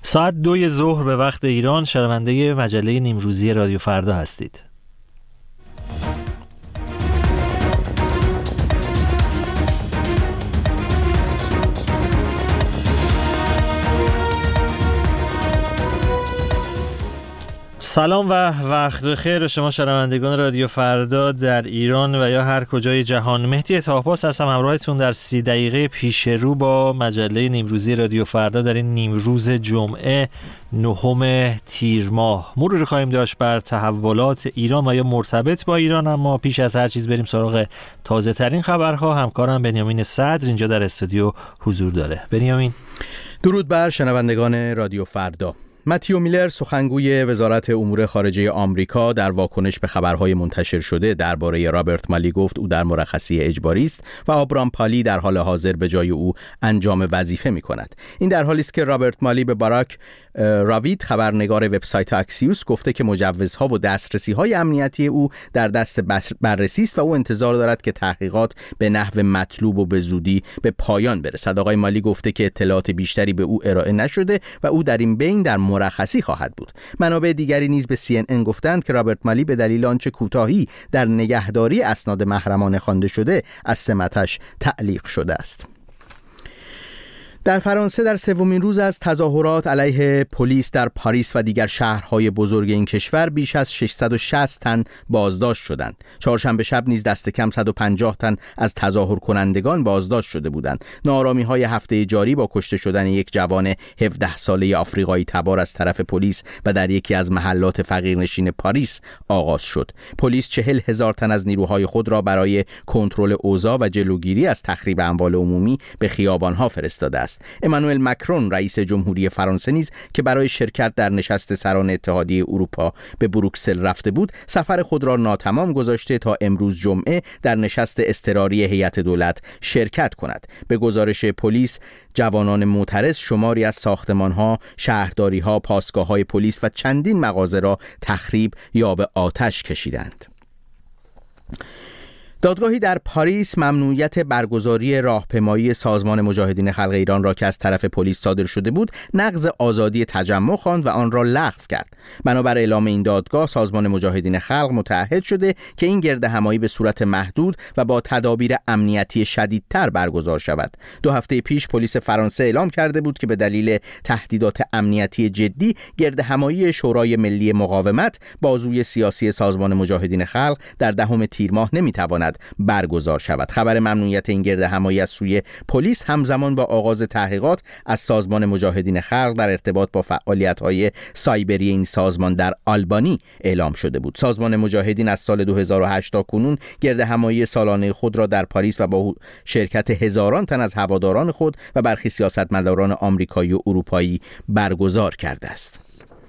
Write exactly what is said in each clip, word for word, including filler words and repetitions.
ساعت دوی ظهر به وقت ایران شنونده مجله نیمروزی رادیو فردا هستید. سلام و وقت بخیر به شما شنوندگان رادیو فردا در ایران و یا هر کجای جهان. مهدی طاهپاس هستم همراهتون در سی دقیقه پیش رو با مجله نیمروزی رادیو فردا در این نیمروز جمعه نهم تیر ماه. مروری خواهیم داشت بر تحولات ایران و یا مرتبط با ایران، اما پیش از هر چیز بریم سراغ تازه ترین خبرها. همکارم بنیامین صدر اینجا در استودیو حضور داره. بنیامین. درود بر شنوندگان رادیو فردا. متیو میلر سخنگوی وزارت امور خارجه آمریکا در واکنش به خبرهای منتشر شده درباره رابرت مالی گفت او در مرخصی اجباری است و آبرام پالی در حال حاضر به جای او انجام وظیفه می‌کند. این در حالی است که رابرت مالی به باراک راوید خبرنگار وبسایت اکسیوس گفته که مجوزها و دسترسی‌های امنیتی او در دست بررسی است و او انتظار دارد که تحقیقات به نحو مطلوب و به زودی به پایان برسد. آقای مالی گفته که اطلاعات بیشتری به او ارائه نشده و او در این بین در مرخصی خواهد بود. منابع دیگری نیز به سی ان ان گفتند که رابرت مالی به دلیل آنچه کوتاهی در نگهداری اسناد محرمانه خوانده شده از سمتش تعلیق شده است. در فرانسه در سومین روز از تظاهرات علیه پلیس در پاریس و دیگر شهرهای بزرگ این کشور بیش از ششصد و شصت تن بازداشت شدند. چهارشنبه شب نیز دست کم صد و پنجاه تن از تظاهر کنندگان بازداشت شده بودند. ناآرامی‌های هفته جاری با کشته شدن یک جوان هفده ساله آفریقایی تبار از طرف پلیس و در یکی از محلات فقیرنشین پاریس آغاز شد. پلیس چهل هزار تن از نیروهای خود را برای کنترل اوضاع و جلوگیری از تخریب اموال عمومی به خیابان‌ها فرستاده است. امانوئل مکرون رئیس جمهوری فرانسه نیز که برای شرکت در نشست سران اتحادیه اروپا به بروکسل رفته بود، سفر خود را ناتمام گذاشته تا امروز جمعه در نشست اضطراری هیئت دولت شرکت کند. به گزارش پلیس، جوانان معترض شماری از ساختمان‌ها، شهرداری‌ها، پاسگاه‌های پلیس و چندین مغازه را تخریب یا به آتش کشیدند. دادگاهی در پاریس ممنوعیت برگزاری راهپیمایی سازمان مجاهدین خلق ایران را که از طرف پلیس صادر شده بود نقض آزادی تجمع خواند و آن را لغو کرد. بنابر اعلام این دادگاه، سازمان مجاهدین خلق متعهد شده که این گردهمایی به صورت محدود و با تدابیر امنیتی شدیدتر برگزار شود. دو هفته پیش پلیس فرانسه اعلام کرده بود که به دلیل تهدیدات امنیتی جدی گردهمایی شورای ملی مقاومت، بازوی سیاسی سازمان مجاهدین خلق، در دهم تیر ماه نمیتواند برگزار شود. خبر ممنوعیت این گردهمایی از سوی پلیس همزمان با آغاز تحقیقات از سازمان مجاهدین خلق در ارتباط با فعالیت‌های سایبری این سازمان در آلبانی اعلام شده بود. سازمان مجاهدین از سال دو هزار و هشت تا کنون گردهمایی سالانه خود را در پاریس و با شرکت هزاران تن از هواداران خود و برخی سیاستمداران آمریکایی و اروپایی برگزار کرده است.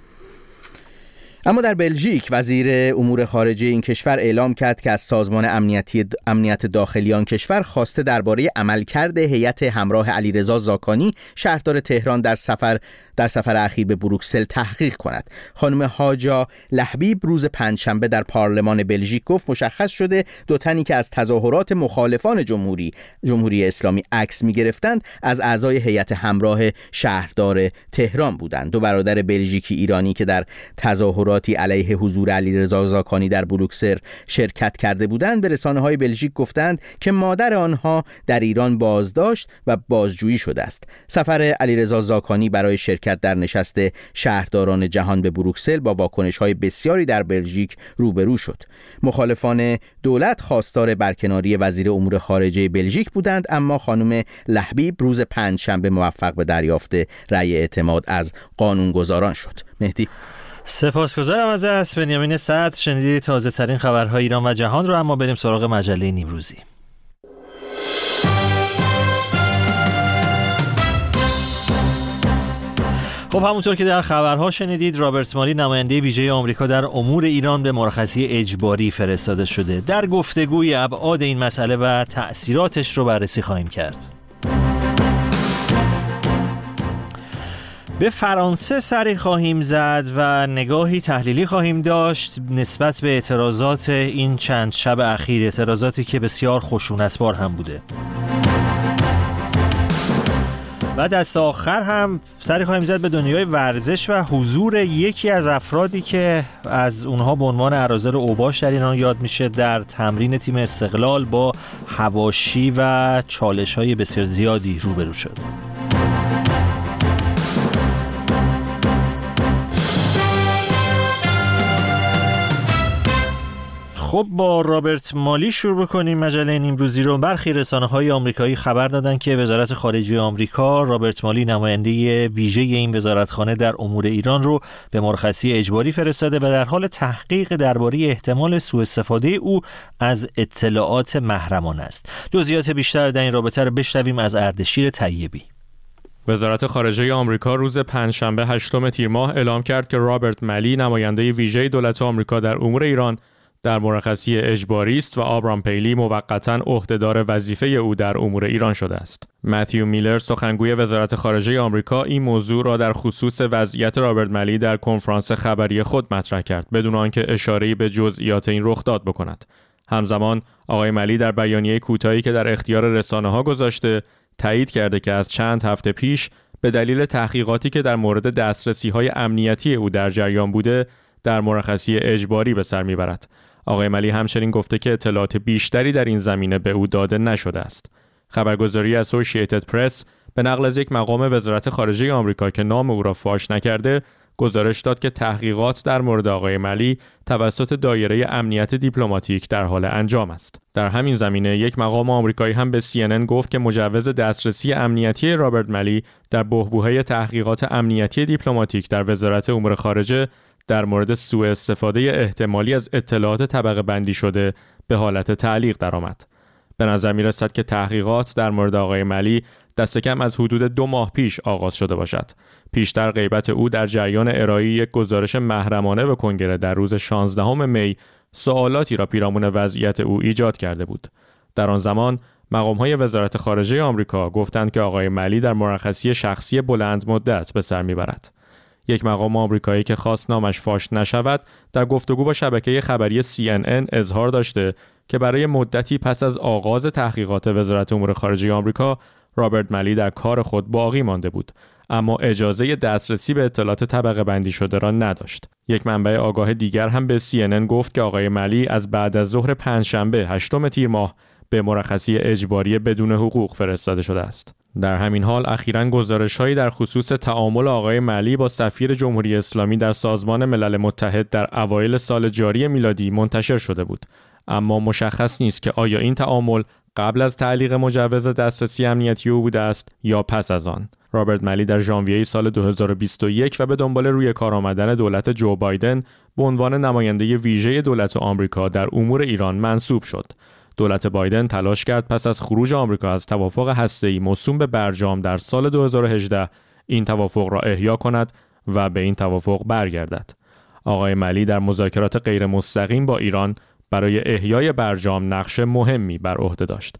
اما در بلژیک وزیر امور خارجه این کشور اعلام کرد که از سازمان امنیتی امنیت داخلی آن کشور خواسته درباره عملکرد هیئت همراه علیرضا زاکانی شهردار تهران در سفر در سفر اخیر به بروکسل تحقیق کند. خانم هاجا لحبیب روز پنجشنبه در پارلمان بلژیک گفت مشخص شده دو تنی که از تظاهرات مخالفان جمهوری جمهوری اسلامی عکس می‌گرفتند از اعضای هیئت همراه شهردار تهران بودند. دو برادر بلژیکی ایرانی که در تظاهراتی علیه حضور علیرضا زاکانی در بروکسل شرکت کرده بودند به رسانه‌های بلژیک گفتند که مادر آنها در ایران بازداشت و بازجویی شده است. سفر علیرضا زاکانی برای شرکت در نشست شهرداران جهان به بروکسل با واکنش‌های بسیاری در بلژیک روبرو شد. مخالفان دولت خواستار برکناری وزیر امور خارجه بلژیک بودند، اما خانم لحبیب روز پنجشنبه موفق به دریافت رأی اعتماد از قانونگذاران شد. مهدی. سپاسگزارم ازت بنیامین صدر. شنیدید تازه ترین خبرهای ایران و جهان رو، اما بریم سراغ مجله نیمروزی. خب همونطور که در خبرها شنیدید، رابرت مالی نماینده ویژه آمریکا در امور ایران به مرخصی اجباری فرستاده شده. در گفتگوی ابعاد این مسئله و تأثیراتش رو بررسی خواهیم کرد. به فرانسه سری خواهیم زد و نگاهی تحلیلی خواهیم داشت نسبت به اعتراضات این چند شب اخیر، اعتراضاتی که بسیار خشونتبار هم بوده. و دست آخر هم سری خواهیم زد به دنیای ورزش و حضور یکی از افرادی که از اونها به عنوان اراذل اوباش در ایران یاد میشه در تمرین تیم استقلال با حواشی و چالش‌های بسیار زیادی روبرو شد. خب با رابرت مالی شروع بکنیم مجله نیمروزی رو. برخی رسانه‌های آمریکایی خبر دادن که وزارت خارجه آمریکا رابرت مالی نماینده ویژه این وزارتخانه در امور ایران رو به مرخصی اجباری فرستاده و در حال تحقیق درباره احتمال سوء استفاده او از اطلاعات محرمانه است. جزئیات بیشتر در این رابطه رو بشنویم از اردشیر طیبی. وزارت خارجه آمریکا روز پنجشنبه هشتم تیر ماه اعلام کرد که رابرت مالی نماینده ویژه دولت آمریکا در امور ایران در مرخصی اجباری است و آبرام پیلی موقتاً عهدهدار وظیفه او در امور ایران شده است. متیو میلر سخنگوی وزارت خارجه آمریکا این موضوع را در خصوص وضعیت رابرت مالی در کنفرانس خبری خود مطرح کرد بدون آنکه اشاره‌ای به جزئیات این رخداد بکند. همزمان آقای مالی در بیانیه کوتاهی که در اختیار رسانه‌ها گذاشته تایید کرده که از چند هفته پیش به دلیل تحقیقاتی که در مورد دسترسی‌های امنیتی او در جریان بوده در مرخصی اجباری به سر میبرد. آقای مالی همچنین گفته که اطلاعات بیشتری در این زمینه به او داده نشده است. خبرگزاری اسوسییتد پرس به نقل از یک مقام وزارت خارجه آمریکا که نام او را فاش نکرده، گزارش داد که تحقیقات در مورد آقای مالی توسط دایره امنیت دیپلماتیک در حال انجام است. در همین زمینه یک مقام آمریکایی هم به سی ان ان گفت که مجوز دسترسی امنیتی رابرت مالی در بحبوحه تحقیقات امنیتی دیپلماتیک در وزارت امور خارجه در مورد سوء استفاده احتمالی از اطلاعات طبقه بندی شده به حالت تعلیق درآمد. به نظر می رسد که تحقیقات در مورد آقای مالی دست کم از حدود دو ماه پیش آغاز شده باشد. پیشتر غیبت او در جریان ارائه یک گزارش محرمانه به کنگره در روز شانزدهم می سوالاتی را پیرامون وضعیت او ایجاد کرده بود. در آن زمان مقام‌های وزارت خارجه آمریکا گفتند که آقای مالی در مرخصی شخصی بلند مدت به سر میبرد. یک مقام آمریکایی که خواست نامش فاش نشود در گفتگو با شبکه خبری سی ان ان اظهار داشته که برای مدتی پس از آغاز تحقیقات وزارت امور خارجه آمریکا رابرت مالی در کار خود باقی مانده بود، اما اجازه دسترسی به اطلاعات طبقه بندی شده را نداشت. یک منبع آگاه دیگر هم به سی ان ان گفت که آقای مالی از بعد از ظهر پنجشنبه هشتم تیر ماه به مرخصی اجباری بدون حقوق فرستاده شده است. در همین حال اخیراً گزارش‌هایی در خصوص تعامل آقای مالی با سفیر جمهوری اسلامی در سازمان ملل متحد در اوایل سال جاری میلادی منتشر شده بود، اما مشخص نیست که آیا این تعامل قبل از تعلیق مجوز دسترسی امنیتی او بوده است یا پس از آن. رابرت مالی در ژانویه سال دو هزار و بیست و یک و به دنبال روی کار آمدن دولت جو بایدن به عنوان نماینده ویژه دولت آمریکا در امور ایران منصوب شد. دولت بایدن تلاش کرد پس از خروج آمریکا از توافق هسته‌ای موسوم به برجام در سال دو هزار و هجده این توافق را احیا کند و به این توافق برگردد. آقای مالی در مذاکرات غیر مستقیم با ایران برای احیای برجام نقش مهمی بر عهده داشت.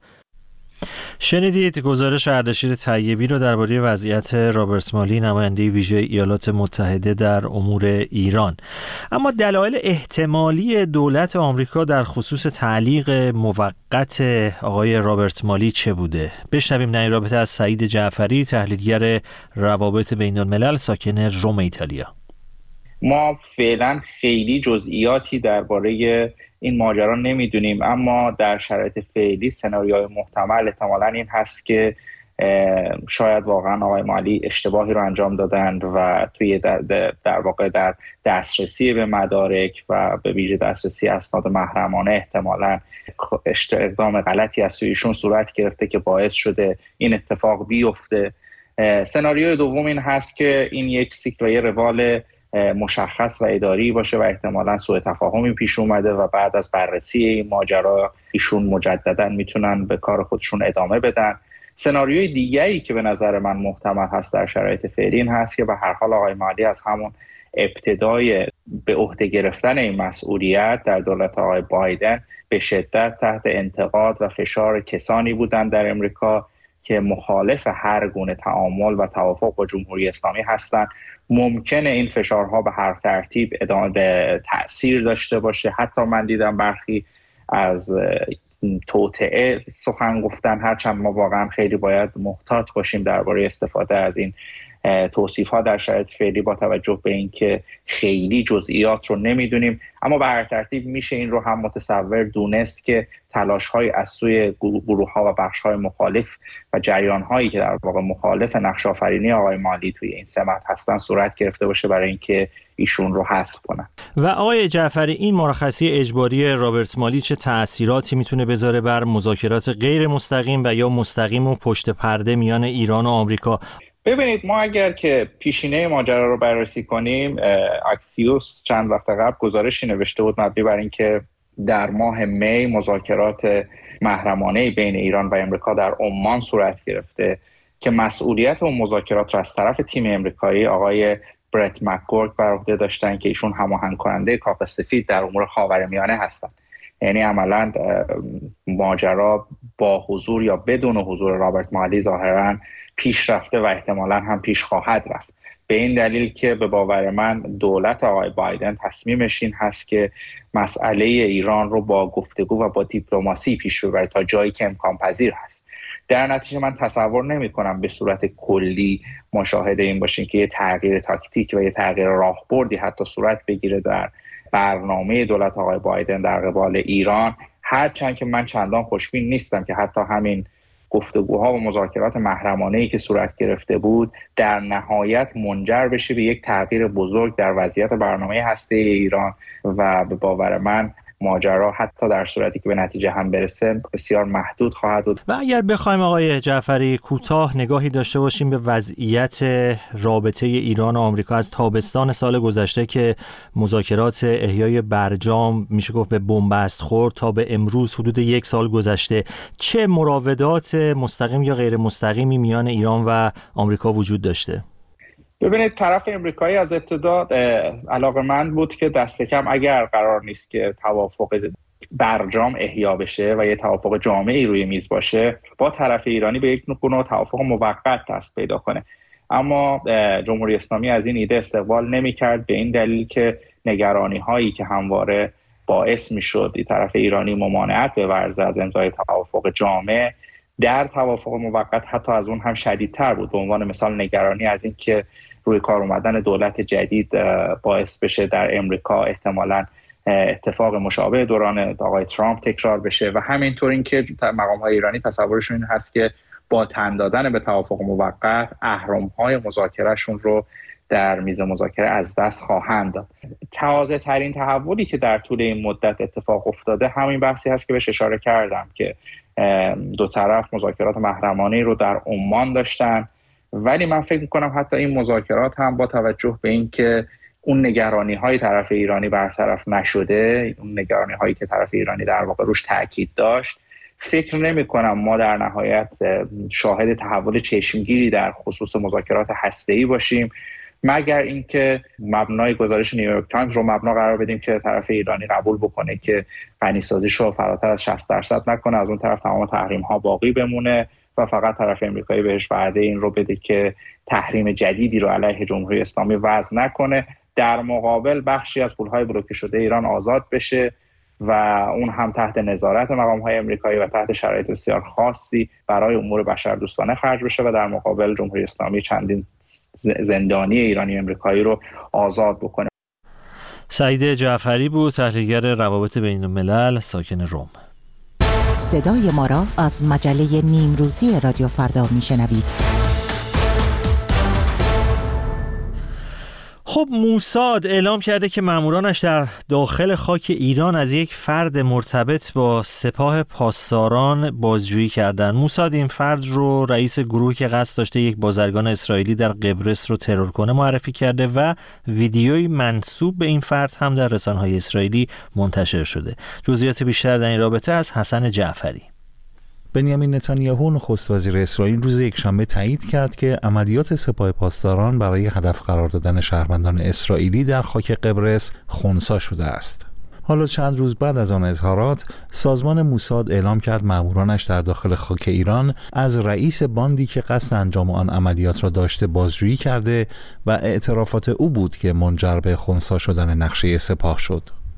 شنیدید گزارش اردشیر طیبی رو درباره وضعیت رابرت مالی نماینده ویژه ایالات متحده در امور ایران. اما دلایل احتمالی دولت آمریکا در خصوص تعلیق موقت آقای رابرت مالی چه بوده؟ بشنویم در این رابطه از سعید جعفری، تحلیلگر روابط بین الملل ساکن روم ایتالیا. ما فعلا خیلی جزئیاتی درباره این ماجرا نمیدونیم، اما در شرایط فعلی سناریوی محتمل احتمالاً این هست که شاید واقعا آقای مالی اشتباهی رو انجام دادند و توی در, در واقع در دسترسی به مدارک و به ویژه دسترسی اسناد محرمانه احتمالاً اقدام غلطی از سویشون صورت گرفته که باعث شده این اتفاق بیفته. سناریوی دوم این هست که این یک سیکل روال مشخص و اداری باشه و احتمالاً سوء تفاهمی پیش اومده و بعد از بررسی این ماجرا ایشون مجدداً میتونن به کار خودشون ادامه بدن. سناریوی دیگری که به نظر من محتمل هست در شرایط فعلی این هست که به هر حال آقای مالی از همون ابتدای به عهده گرفتن این مسئولیت در دولت آقای بایدن به شدت تحت انتقاد و فشار کسانی بودن در امریکا که مخالف هر گونه تعامل و توافق با جمهوری اسلامی هستند. ممکنه این فشارها به هر ترتیب ادامه تأثیر داشته باشه. حتی من دیدم برخی از توطئه سخن گفتن، هرچند ما واقعا خیلی باید محتاط باشیم درباره استفاده از این توصیف ها در شرایط فعلی با توجه به اینکه خیلی جزئیات رو نمیدونیم. اما به هر ترتیب میشه این رو هم متصور دونست که تلاش های از سوی گروه ها و بخش های مخالف و جریان هایی که در واقع مخالف نقش آفرینی آقای مالی توی این سمت هستن صورت گرفته باشه برای اینکه ایشون رو حذف کنن. و آقای جعفری، این مرخصی اجباری رابرت مالی چه تأثیراتی میتونه بذاره بر مذاکرات غیر مستقیم و یا مستقیم و پشت پرده میان ایران و آمریکا؟ ببینید، ما اگر که پیشینه ماجرا رو بررسی کنیم، اکسیوس چند وقت قبل گزارشی نوشته بود مبنی بر اینکه در ماه می مذاکرات محرمانه بین ایران و امریکا در عمان صورت گرفته که مسئولیت اون مذاکرات را از طرف تیم امریکایی آقای برت مکگورک بر عهده داشتن که ایشون هماهنگ کننده کاخ سفید در امور خاورمیانه هستند. یعنی عملاً ماجرا با حضور یا بدون حضور رابرت مالی ظاهراً پیش رفته و احتمالاً هم پیش خواهد رفت، به این دلیل که به باور من دولت آقای بایدن تصمیمش این هست که مسئله ایران رو با گفتگو و با دیپلماسی پیش ببره تا جایی که امکان پذیر هست. در نتیجه من تصور نمی کنم به صورت کلی مشاهده این باشیم که یه تغییر تاکتیک و یه تغییر راهبردی حتی صورت بگیره در برنامه دولت آقای بایدن در قبال ایران، هرچند که من چندان خوشبین نیستم که حتی همین گفتگوها و مذاکرات محرمانه‌ای که صورت گرفته بود در نهایت منجر بشه به یک تغییر بزرگ در وضعیت برنامه هسته‌ای ایران و به باور من ماجرا حتی در صورتی که به نتیجه هم برسه بسیار محدود خواهد بود. و اگر بخوایم آقای جعفری کوتاه نگاهی داشته باشیم به وضعیت رابطه ایران و آمریکا از تابستان سال گذشته که مذاکرات احیای برجام میشه گفت به بنبست خورد تا به امروز حدود یک سال گذشته، چه مراودات مستقیم یا غیر مستقیمی میان ایران و آمریکا وجود داشته؟ ببینید، طرف امریکایی از ابتدا علاقه‌مند بود که دست کم اگر قرار نیست که توافق برجام احیا بشه و یه توافق جامعی روی میز باشه، با طرف ایرانی به یک نوع توافق موقت دست پیدا کنه. اما جمهوری اسلامی از این ایده استقبال نمی‌کرد به این دلیل که نگرانی هایی که همواره باعث می‌شد طرف ایرانی ممانعت بورزه از امضای توافق جامع در توافق موقت حتی از اون هم شدیدتر بود. به عنوان مثال نگرانی از این که روی کار اومدن دولت جدید باعث بشه در امریکا احتمالاً اتفاق مشابه دوران آقای ترامپ تکرار بشه و همینطور این که مقام‌های ایرانی تصورشون این هست که با تن دادن به توافق موقت اهرم‌های مذاکرهشون رو در میز مذاکره از دست خواهند داد. تازه ترین تحولی که در طول این مدت اتفاق افتاده همین بحثی هست که بهش اشاره کردم که دو طرف مذاکرات محرمانه‌ای رو در عمان داشتن، ولی من فکر می‌کنم حتی این مذاکرات هم با توجه به این که اون نگرانی‌های طرف ایرانی برطرف نشده، اون نگرانی‌هایی که طرف ایرانی در واقع روش تاکید داشت، فکر نمی‌کنم ما در نهایت شاهد تحول چشمگیری در خصوص مذاکرات هسته‌ای باشیم، مگر اینکه مبنای گزارش نیویورک تایمز رو مبنا قرار بدیم که طرف ایرانی قبول بکنه که غنیسازیش رو فراتر از شصت درصد نکنه، از اون طرف تمام تحریم ها باقی بمونه و فقط طرف امریکایی بهش وعده این رو بده که تحریم جدیدی رو علیه جمهوری اسلامی وضع نکنه، در مقابل بخشی از پولهای بلوکه شده ایران آزاد بشه و اون هم تحت نظارت مقام‌های آمریکایی و تحت شرایط بسیار خاصی برای امور بشردوستانه خرج بشه و در مقابل جمهوری اسلامی چندین زندانی ایرانی آمریکایی رو آزاد بکنه. سعید جعفری بود، تحلیلگر روابط بین الملل، ساکن روم. صدای ما را از مجله نیمروزی رادیو فردا میشنوید. خب موساد اعلام کرده که مامورانش در داخل خاک ایران از یک فرد مرتبط با سپاه پاسداران بازجویی کردند. موساد این فرد رو رئیس گروهی که قصد داشته یک بازرگان اسرائیلی در قبرس رو ترور کنه معرفی کرده و ویدیوی منسوب به این فرد هم در رسانه‌های اسرائیلی منتشر شده. جزئیات بیشتر در این رابطه از حسن جعفری. بنیامین نتانیاهو نخست وزیر اسرائیل روز یکشنبه تایید کرد که عملیات سپاه پاسداران برای هدف قرار دادن شهروندان اسرائیلی در خاک قبرس خنثی شده است. حالا چند روز بعد از آن اظهارات، سازمان موساد اعلام کرد مامورانش در داخل خاک ایران از رئیس باندی که قصد انجام آن عملیات را داشته بازجویی کرده و اعترافات او بود که منجر به خنثی شدن نقشه سپاه شد.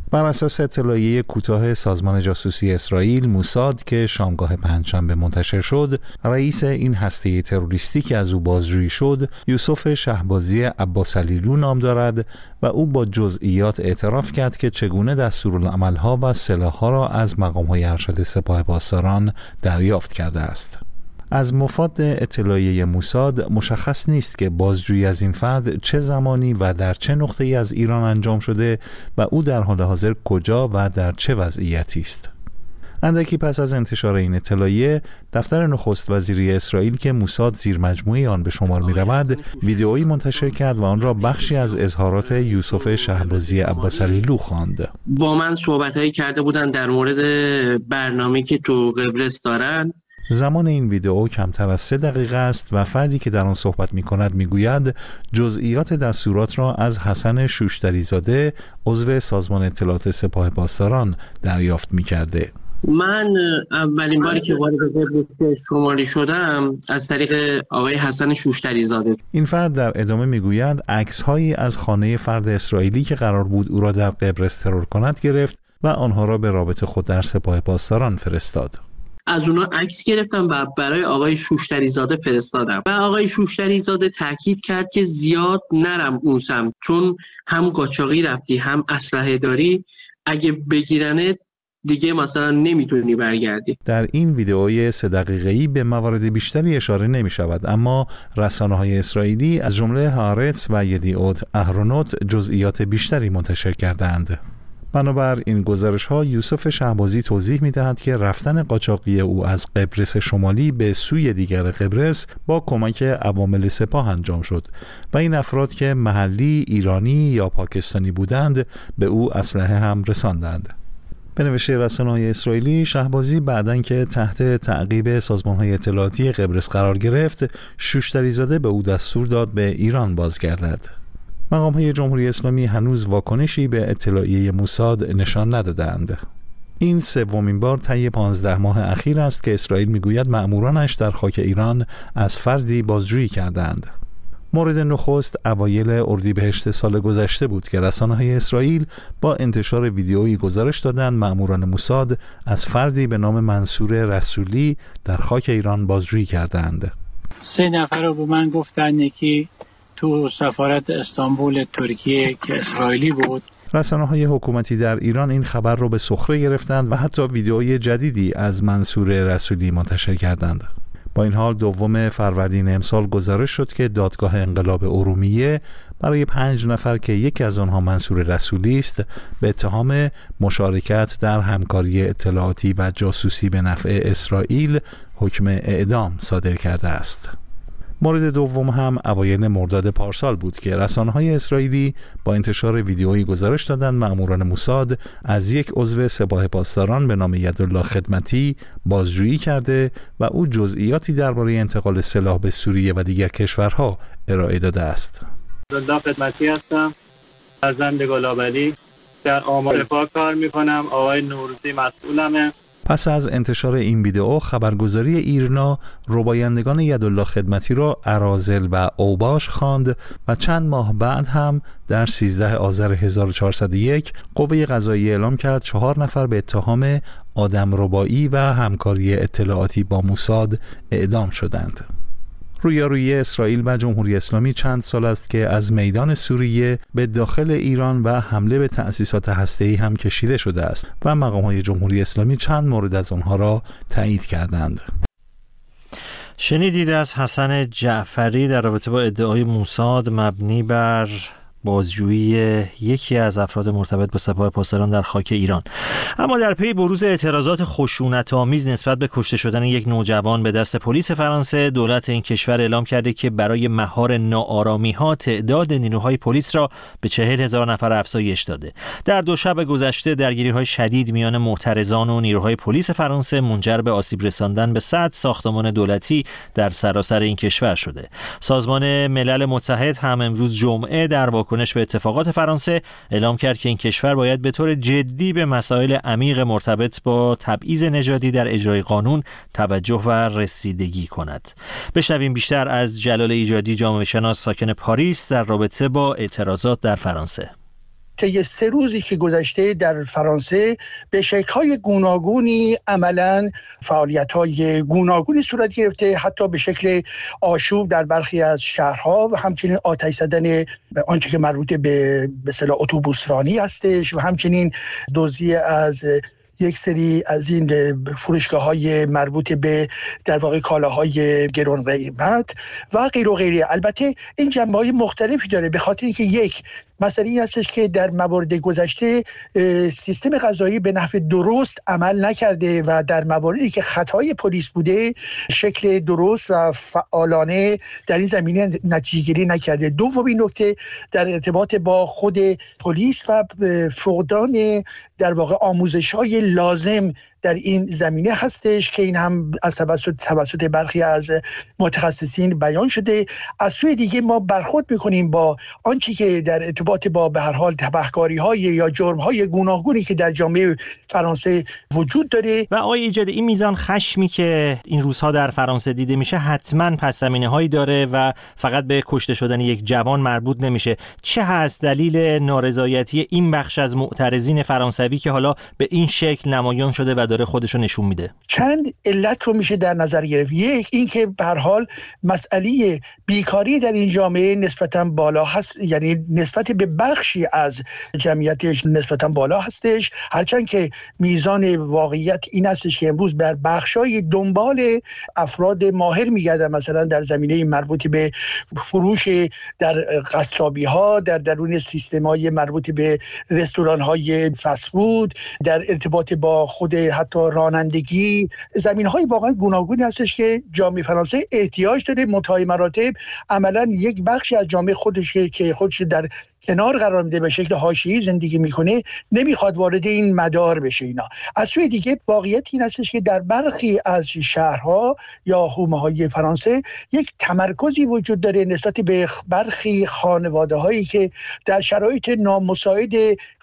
بر اساس اطلاعیه کوتاه سازمان جاسوسی اسرائیل موساد که شامگاه پنجشنبه منتشر شد، رئیس این هسته تروریستی که از او بازجویی شد یوسف شهبازی عباسلیلو نام دارد و او با جزئیات اعتراف کرد که چگونه دستورالعمل‌ها و سلاح‌ها را از مقام‌های ارشد سپاه پاسداران دریافت کرده است. از مفاد اطلاعیه موساد مشخص نیست که بازجویی از این فرد چه زمانی و در چه نقطه‌ای از ایران انجام شده و او در حال حاضر کجا و در چه وضعیتی است. اندکی پس از انتشار این اطلاعیه، دفتر نخست وزیری اسرائیل که موساد زیر مجموعه آن به شمار می رود، ویدئویی منتشر کرد و آن را بخشی از اظهارات یوسف شهبازی عباسلیلو خواند. با من صحبت‌هایی کرده بودن در مورد برنامه‌ای که تو قبرس دارن. زمان این ویدئو کمتر از سه دقیقه است و فردی که در آن صحبت می کند می گوید جزئیات دستورات را از حسن شوشتری زاده عضو سازمان اطلاعات سپاه پاسداران دریافت می کرده. من اولین باری که وارد قبرس شمالی شدم از طریق آقای حسن شوشتری زاده. این فرد در ادامه میگوید عکس‌هایی از خانه فرد اسرائیلی که قرار بود او را در قبرس ترور کند گرفت و آنها را به رابط خود در سپاه پاسداران فرستاد. از اونا عکس گرفتم و برای آقای شوشتری زاده فرستادم و آقای شوشتری زاده تاکید کرد که زیاد نرم اون سمت، چون هم قاچاقی رفتی هم اسلحه داری، اگه بگیرنت دیگه مثلا نمیتونی برگردی. در این ویدئوی سه دقیقه‌ای به موارد بیشتری اشاره نمی شود، اما رسانه‌های اسرائیلی از جمله هارتس و یدیعوت اهرونوت جزئیات بیشتری منتشر کردند. بنابر این گزارش‌ها یوسف شهبازی توضیح می‌دهد که رفتن قاچاقی او از قبرس شمالی به سوی دیگر قبرس با کمک عوامل سپاه انجام شد و این افراد که محلی، ایرانی یا پاکستانی بودند به او اسلحه هم رساندند. به نوشته رسانه‌های اسرائیلی، شهبازی بعداً که تحت تعقیب سازمان‌های اطلاعاتی قبرس قرار گرفت، شوشتری زاده به او دستور داد به ایران بازگردد. مقام‌های جمهوری اسلامی هنوز واکنشی به اطلاعیه موساد نشان ندادند. این سومین بار طی پانزده ماه اخیر است که اسرائیل میگوید مأمورانش در خاک ایران از فردی بازجویی کردند. مورد نخست اوایل اردیبهشت سال گذشته بود که رسانه‌های اسرائیل با انتشار ویدئویی گزارش دادند مأموران موساد از فردی به نام منصور رسولی در خاک ایران بازجویی کردند. سه نفر رو به من گفتن، یکی تو سفارت استانبول ترکیه که اسرائیلی بود. رسانه‌های حکومتی در ایران این خبر را به سخره گرفتند و حتی ویدئوی جدیدی از منصور رسولی منتشر کردند. با این حال دوم فروردین امسال گزارش شد که دادگاه انقلاب ارومیه برای پنج نفر که یکی از آنها منصور رسولی است به اتهام مشارکت در همکاری اطلاعاتی و جاسوسی به نفع اسرائیل حکم اعدام صادر کرده است. مورد دوم هم اوایل مرداد پارسال بود که رسانه‌های اسرائیلی با انتشار ویدئویی گزارش دادند مأموران موساد از یک عضو سپاه پاسداران به نام یدالله خدمتی بازجویی کرده و او جزئیاتی درباره انتقال سلاح به سوریه و دیگر کشورها ارائه داده است. یدالله خدمتی هستم، فرزند گلابلی، در آمار دفاع کار می‌کنم. آقای نوروزی مسئولمه. پس از انتشار این ویدئو، خبرگزاری ایرنا ربایندگان یدالله خدمتی را اراذل و اوباش خواند و چند ماه بعد هم در سیزده آذر هزار و چهارصد و یک قوه قضاییه اعلام کرد چهار نفر به اتهام آدمربایی و همکاری اطلاعاتی با موساد اعدام شدند. رویارویی اسرائیل و جمهوری اسلامی چند سال است که از میدان سوریه به داخل ایران و حمله به تأسیسات هسته‌ای هم کشیده شده است و مقام‌های جمهوری اسلامی چند مورد از آنها را تایید کردند. شنیدید از حسن جعفری در رابطه با ادعای موساد مبنی بر بازجویی یکی از افراد مرتبط با سپاه پاسداران در خاک ایران. اما در پی بروز اعتراضات خشونت‌آمیز نسبت به کشته شدن یک نوجوان به دست پلیس فرانسه، دولت این کشور اعلام کرده که برای مهار ناآرامی‌ها تعداد نیروهای پلیس را به چهل هزار نفر افزایش داده. در دو شب گذشته درگیری‌های شدید میان معترضان و نیروهای پلیس فرانسه منجر به آسیب رساندن به صد ساختمان دولتی در سراسر این کشور شده. سازمان ملل متحد هم امروز جمعه در واکنش به اتفاقات فرانسه اعلام کرد که این کشور باید به طور جدی به مسائل عمیق مرتبط با تبعیض نژادی در اجرای قانون توجه و رسیدگی کند. بشنویم بیشتر از جلال ایجادی، جامعه شناس ساکن پاریس، در رابطه با اعتراضات در فرانسه. طی سه روزی که گذشته در فرانسه به شکل‌های گوناگونی عملاً فعالیت‌های گوناگونی صورت گرفته، حتی به شکل آشوب در برخی از شهرها و همچنین آتش زدن آنچه که مربوط به به اصطلاح اتوبوسرانی هستش و همچنین دزدی از یک سری از این فروشگاه‌های مربوط به در واقع کالاهای گران قیمت و غیر و غیره. البته این جنبه‌های مختلفی داره، به خاطر اینکه یک مسئله این هستش که در موارد گذشته سیستم قضایی به نحو درست عمل نکرده و در مواردی که خطای پلیس بوده شکل درست و فعالانه در این زمینه نتیجه‌گیری نکرده. دومین نکته در ارتباط با خود پلیس و فقدان در واقع آموزش‌های لازم در این زمینه هستش که این هم از توسط توسط برخی از متخصصین بیان شده. از سوی دیگه ما برخورد می‌کنیم با آنچه که در ارتباط با به هر حال تبهکاری‌های یا جرم‌های گوناگونی که در جامعه فرانسه وجود داره. و آقای ایجادی، این میزان خشمی که این روزها در فرانسه دیده میشه حتما پس‌زمینه‌هایی داره و فقط به کشته شدن یک جوان مربوط نمیشه. چه هست دلیل نارضایتی این بخش از معترضین فرانسوی که حالا به این شکل نمایان شده و داره خودشو نشون میده؟ چند علت رو میشه در نظر گرفت. یک این که به هر حال مسئله بیکاری در این جامعه نسبتاً بالا هست، یعنی نسبت به بخشی از جمعیتش نسبتاً بالا هستش، هرچند که میزان واقعیت این هستش که امروز بر بخشای دنبال افراد ماهر میگردن، مثلا در زمینه مربوط به فروش در قصابی ها، در درون سیستم های مربوط به رستوران های فست فود، در ارتباط با خود حتی رانندگی، زمین‌های واقعا گوناگونی هستش که جامعه فرانسه احتیاج داره. منتهای مراتب عملاً یک بخشی از جامعه خودش که خودش در کنار قرار میده، به شکل حاشیه‌ای زندگی میکنه، نمیخواد وارد این مدار بشه. اینا از سوی دیگه واقعیت این هستش که در برخی از شهرها یا حومه‌های فرانسه یک تمرکزی وجود داره نسبت به برخی خانواده‌هایی که در شرایط نامساعد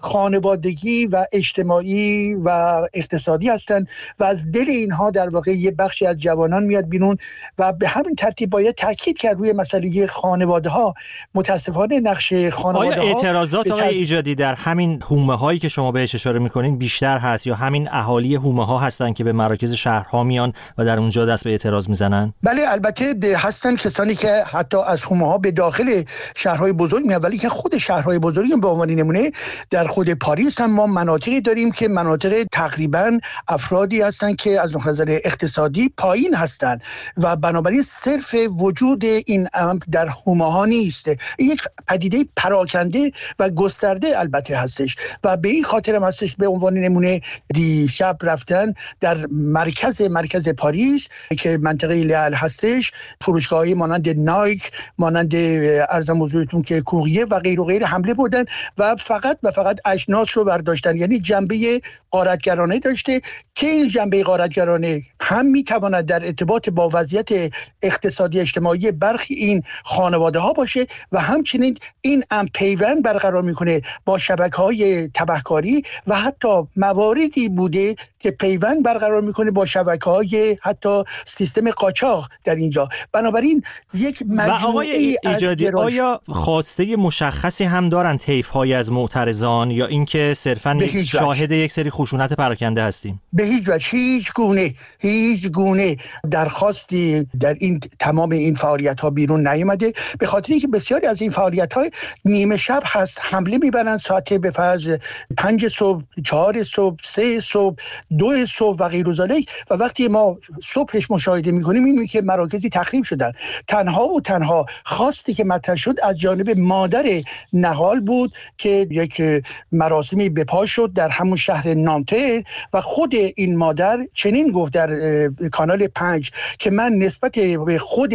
خانوادگی و اجتماعی و اقتصادی هستند و از دل اینها در واقع یه بخشی از جوانان میاد بیرون و به همین ترتیب باید تاکید کرد روی مسئله خانواده‌ها. متاسفانه نقش خانواده آیا اعتراضات آقای ایجادی در همین حومه هایی که شما بهش اشاره میکنین بیشتر هست یا همین اهالی حومه ها هستن که به مراکز شهرها میان و در اونجا دست به اعتراض میزنن؟ بله البته هستن کسانی که حتی از حومه ها به داخل شهرهای بزرگ میان، ولی که خود شهرهای بزرگ به عنوان نمونه در خود پاریس هم ما مناطقی داریم که مناطق تقریبا افرادی هستن که از نظر اقتصادی پایین هستن و بنابراین صرف وجود این امر در حومه ها نیست، یک پدیده پراکنده و گسترده البته هستش و به این خاطر هم هستش به عنوان نمونه دیشب رفتن در مرکز مرکز پاریس که منطقه لال هستش، فروشگاه‌های مانند نایک، مانند ارزم حضورتون که کوریه و غیر و غیر حمله بودن و فقط و فقط اجناس رو برداشتن، یعنی جنبه غارتگرانه داشته که این جنبه غارتگرانه هم میتواند در ارتباط با وضعیت اقتصادی اجتماعی برخی این خانواده ها باشه و همچنین این هم پیوند برقرار میکنه با شبکه‌های تبهکاری و حتی مواردی بوده که پیوند برقرار میکنه با شبکه‌های حتی سیستم قاچاق در اینجا. بنابراین یک مجموعه ایجادی آیا خواسته مشخصی هم دارن طیف‌های از معترضان یا اینکه صرفاً شاهد یک سری خشونت پراکنده هستیم؟ به هیچ وجه هیچ گونه هیچ گونه درخواستی در این تمام این فعالیت‌ها بیرون نیامده، به خاطر اینکه بسیاری از این فعالیت‌های نیمه شب هست، حمله میبرن ساعت به فرض پنج صبح، چهار صبح، سه صبح، دو صبح و غیر و ذالک و وقتی ما صبحش مشاهده میکنیم میبینیم که مراکزی تخریب شدن. تنها و تنها خواستی که مطرح شد از جانب مادر نهال بود که یک مراسمی به پا شد در همون شهر نانتر و خود این مادر چنین گفت در کانال پنج که من نسبت به خود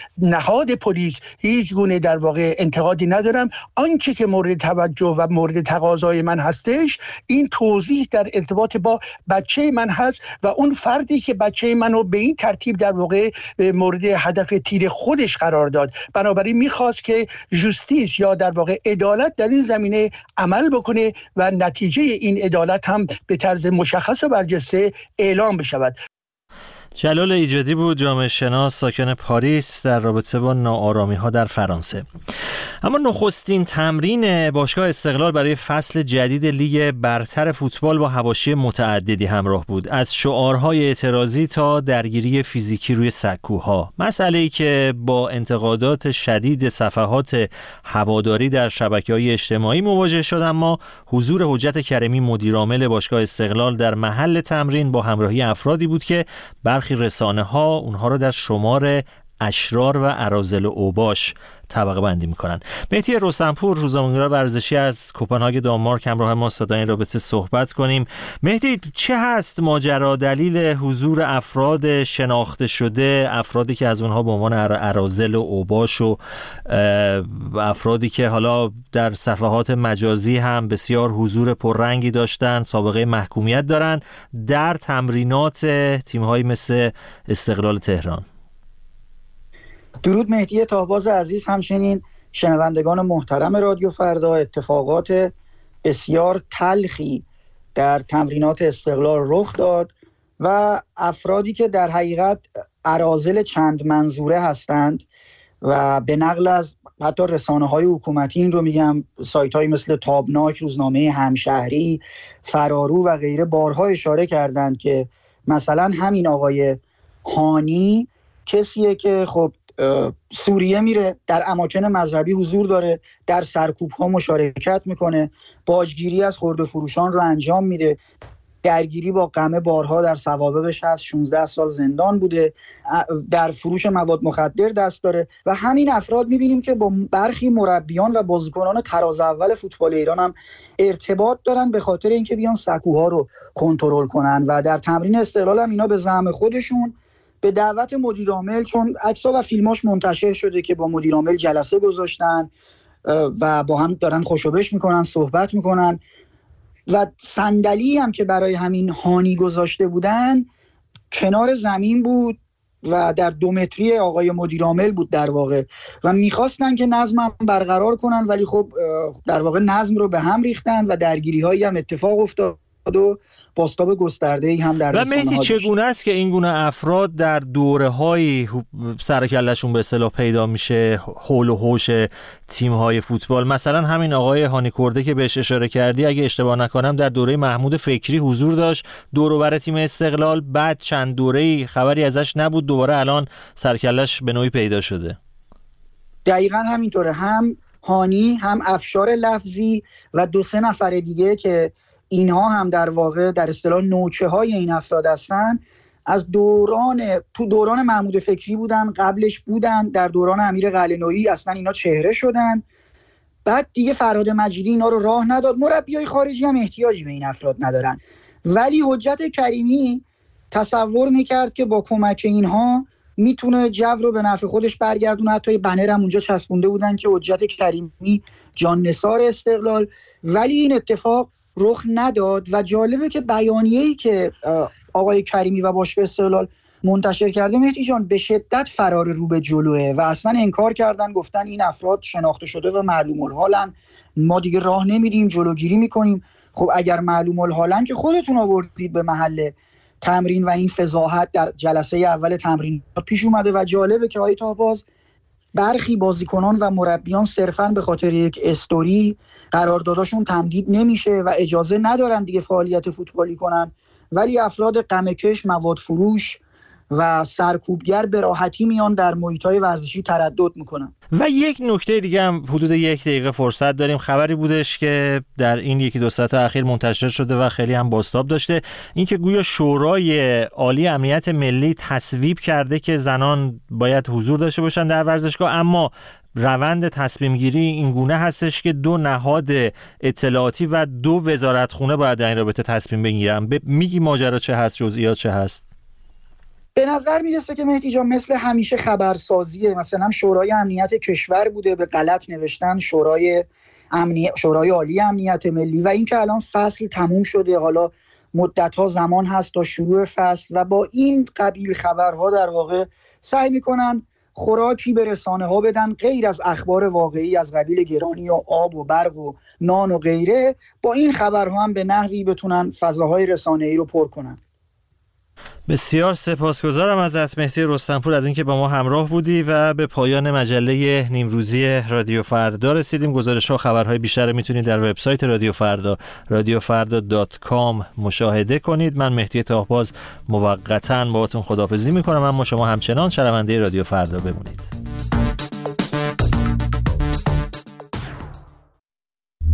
نهاد پلیس هیچ گونه در واقع انتقادی ندارم، آنچه که مورد توجه و مورد تقاضای من هستش این توضیح در ارتباط با بچه من هست و اون فردی که بچه منو به این ترتیب در واقع مورد هدف تیر خودش قرار داد. بنابراین میخواست که جستیس یا در واقع عدالت در این زمینه عمل بکنه و نتیجه این عدالت هم به طرز مشخص و برجسته اعلام بشود. جلال ایجادی بود، جامعه شناس ساکن پاریس، در رابطه با ناآرامی ها در فرانسه. اما نخستین تمرین باشگاه استقلال برای فصل جدید لیگ برتر فوتبال با حواشی متعددی همراه بود، از شعارهای اعتراضی تا درگیری فیزیکی روی سکوها. مسئله‌ای که با انتقادات شدید صفحات هواداری در شبکه‌های اجتماعی مواجه شد، اما حضور حجت کریمی مدیرعامل باشگاه استقلال در محل تمرین با همراهی افرادی بود که برخی رسانه‌ها اونها را در شمار اشرار و اراذل و اوباش طبقه بندی میکنن. مهدی رستمپور، روزنامه‌نگار ورزشی از کوپنهاگ دانمارک، همراه ما تا در این رابطه صحبت کنیم. مهدی، چه هست ماجرا، دلیل حضور افراد شناخته شده، افرادی که از اونها به عنوان اراذل و اوباش و افرادی که حالا در صفحات مجازی هم بسیار حضور پررنگی داشتن، سابقه محکومیت دارن، در تمرینات تیم‌هایی مثل استقلال تهران؟ درود مهدی تاهباز عزیز، همچنین شنوندگان محترم رادیو فردا. اتفاقات بسیار تلخی در تمرینات استقلال رخ داد و افرادی که در حقیقت اراذل چند منظوره هستند و به نقل از حتی رسانه‌های حکومتی، این رو میگم، سایت‌هایی مثل تابناک، روزنامه همشهری، فرارو و غیره، بارها اشاره کردند که مثلا همین آقای هانی کسیه که خب سوریه میره، در اماکن مذهبی حضور داره، در سرکوب‌ها مشارکت میکنه، باجگیری از خرده فروشان رو انجام میده، درگیری با قمه بارها در سوابقش هست، شانزده سال زندان بوده، در فروش مواد مخدر دست داره و همین افراد میبینیم که با برخی مربیان و بازیکنان تراز اول فوتبال ایران هم ارتباط دارن به خاطر اینکه بیان سکوها رو کنترل کنن و در تمرین استقلال هم اینا به زعم خودشون به دعوت مدیرعامل، چون عکس‌ها و فیلماش منتشر شده که با مدیرعامل جلسه گذاشتن و با هم دارن خوشوبش میکنن، صحبت میکنن و صندلی هم که برای همین هانی گذاشته بودن کنار زمین بود و در دو متری آقای مدیرعامل بود در واقع و میخواستن که نظم هم برقرار کنن، ولی خب در واقع نظم رو به هم ریختن و درگیری هایی هم اتفاق افتاد و بازتاب گسترده‌ای هم در و مهدی چگونه است که این گونه افراد در دوره‌های سر کله‌شون به اصطلاح پیدا میشه حول و حوش تیم‌های فوتبال؟ مثلا همین آقای هانی کرده که بهش اشاره کردی، اگه اشتباه نکنم در دوره محمود فکری حضور داشت دور و بر تیم استقلال، بعد چند دوره‌ای خبری ازش نبود، دوباره الان سر کله‌اش به نوعی پیدا شده. دقیقاً همینطوره، هم هانی، هم افشار لفظی و دو سه نفر دیگه که اینها هم در واقع در اصطلاح نوچه های این افراد هستن، از دوران تو دوران محمود فکری بودن، قبلش بودن، در دوران امیر قلعه‌نویی اصلا اینا چهره شدن، بعد دیگه فرهاد مجیدی اینا رو راه نداد. مربیای خارجی هم احتیاجی به این افراد ندارن، ولی حجت کریمی تصور میکرد که با کمک اینها میتونه جو رو به نفع خودش برگردونه. حتی بنر هم اونجا چسبونده بودن که حجت کریمی جان نثار استقلال، ولی این اتفاق رخ نداد و جالبه که بیانیه‌ای که آقای کریمی و باشگاه استقلال منتشر کرده مهدی جان به شدت فرار رو به جلوه و اصلا انکار کردن، گفتن این افراد شناخته شده و معلوم الحالن، ما دیگه راه نمیدیم، جلوگیری میکنیم. خب اگر معلوم الحالن که خودتون آوردید به محل تمرین و این فضاحت در جلسه اول تمرین پیش اومده و جالبه که آقای تاهباز برخی بازیکنان و مربیان صرفاً به خاطر یک استوری قرارداداشون تمدید نمیشه و اجازه ندارن دیگه فعالیت فوتبالی کنن، ولی افراد قمه‌کش، مواد فروش و سرکوبگر به راحتی میان در محیط‌های ورزشی تردد میکنن. و یک نکته دیگه هم حدود یک دقیقه فرصت داریم، خبری بودش که در این یکی دو ساعت اخیر منتشر شده و خیلی هم بازتاب داشته، اینکه گویا شورای عالی امنیت ملی تصویب کرده که زنان باید حضور داشته باشن در ورزشگاه، اما روند تصمیم گیری این گونه هستش که دو نهاد اطلاعاتی و دو وزارتخونه باید در این رابطه تصمیم بگیرن. میگی ماجرا چه هست، جزئیات چه هست؟ به نظر میرسه که مهدی جان مثل همیشه خبرسازیه، مثلا شورای امنیت کشور بوده به غلط نوشتن شورای امنی... شورای عالی امنیت ملی و این که الان فصل تموم شده، حالا مدت‌ها زمان هست تا شروع فصل و با این قبیل خبرها در واقع سعی میکنن خوراکی به رسانه ها بدن غیر از اخبار واقعی از قبیل گرانی و آب و برق و نان و غیره، با این خبرها هم به نحوی بتونن فضاهای رسانه‌ای رو پر کنن. بسیار سپاسگزارم ازت مهدی رستمپور از اینکه با ما همراه بودی و به پایان مجله نیمروزی رادیو فردا رسیدیم. گزارش‌ها و خبرهای بیشتر میتونید در وبسایت رادیو فردا رادیو فردا دات کام مشاهده کنید. من مهدی تاهباز موقتاً باهاتون خداحافظی میکنم، اما شما همچنان شنونده رادیو فردا بمونید.